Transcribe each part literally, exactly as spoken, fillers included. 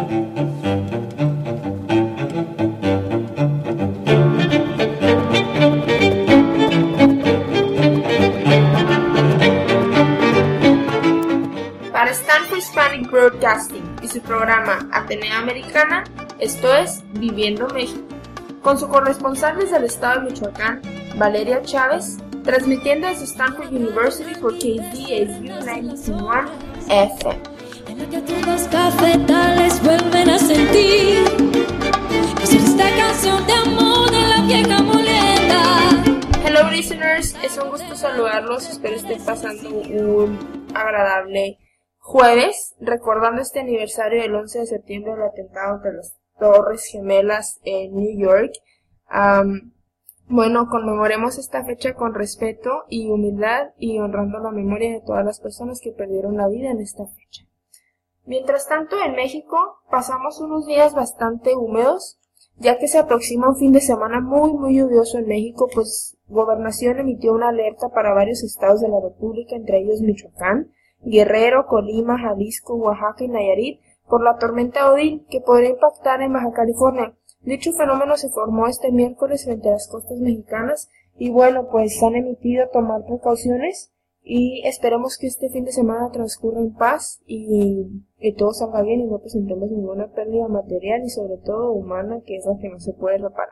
Para Stanford Hispanic Broadcasting y su programa Atenea Americana, esto es Viviendo México, con su corresponsal desde el estado de Michoacán, Valeria Chávez, transmitiendo desde Stanford University por K Z S U noventa punto uno F M. En la que todos cafetales vuelven a sentir pues esta canción de amor de la vieja muleta. Hello listeners, es un gusto saludarlos, espero estén pasando un agradable jueves, recordando este aniversario del once de septiembre del atentado de las Torres Gemelas en New York. Um, bueno, conmemoremos esta fecha con respeto y humildad y honrando la memoria de todas las personas que perdieron la vida en esta fecha. Mientras tanto, en México pasamos unos días bastante húmedos, ya que se aproxima un fin de semana muy muy lluvioso en México, pues Gobernación emitió una alerta para varios estados de la República, entre ellos Michoacán, Guerrero, Colima, Jalisco, Oaxaca y Nayarit, por la tormenta Odín, que podría impactar en Baja California. Dicho fenómeno se formó este miércoles frente a las costas mexicanas y bueno, pues han emitido tomar precauciones y esperemos que este fin de semana transcurra en paz y que todo salga bien y no presentemos ninguna pérdida material y sobre todo humana, que es la que no se puede reparar.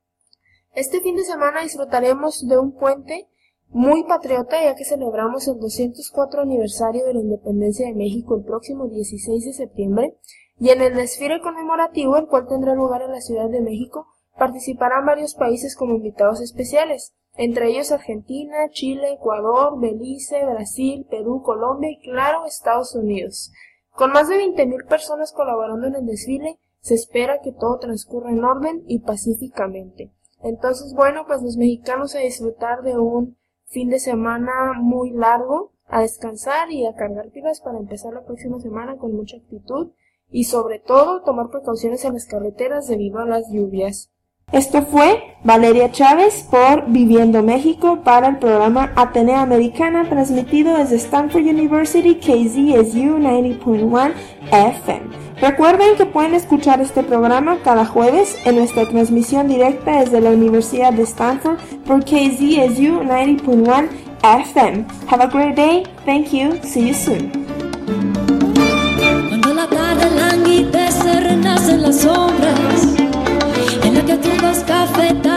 Este fin de semana disfrutaremos de un puente muy patriota, ya que celebramos el doscientos cuatro aniversario de la independencia de México el próximo dieciséis de septiembre, y en el desfile conmemorativo, el cual tendrá lugar en la Ciudad de México, participarán varios países como invitados especiales, entre ellos Argentina, Chile, Ecuador, Belice, Brasil, Perú, Colombia y claro, Estados Unidos. Con más de veinte mil personas colaborando en el desfile, se espera que todo transcurra en orden y pacíficamente. Entonces, bueno, pues los mexicanos a disfrutar de un fin de semana muy largo, a descansar y a cargar pilas para empezar la próxima semana con mucha actitud y sobre todo tomar precauciones en las carreteras debido a las lluvias. Esto fue Valeria Chávez por Viviendo México para el programa Atenea Americana, transmitido desde Stanford University K Z S U noventa punto uno F M. Recuerden que pueden escuchar este programa cada jueves en nuestra transmisión directa desde la Universidad de Stanford por K Z S U noventa punto uno F M. Have a great day. Thank you. See you soon. Cuando la tarde languidece, renacen las sombras en la que todos cafetales